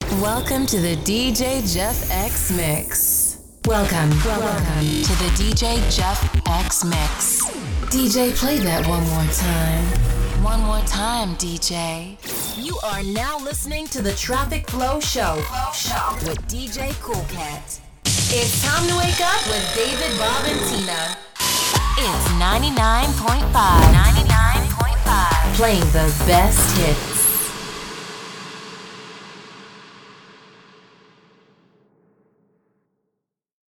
Welcome to the DJ Jeff X Mix. Welcome to the DJ Jeff X Mix. DJ, play that one more time. One more time, DJ. You are now listening to the Traffic Flow Show with DJ Cool Cat. It's time to wake up with David, Bob, and Tina. It's 99.5. 99.5. Playing the best hits.